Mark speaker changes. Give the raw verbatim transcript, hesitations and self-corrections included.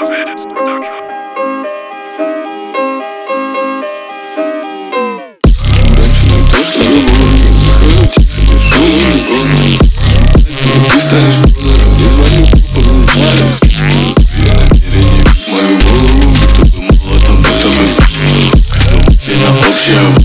Speaker 1: Раньше не то, что любовь, захожу тихо, дышу, не ты станешь донором, не звоню, не знаю. Я намерение бить мою голову, будто бы молотом, будто бы в голову. Все на общее.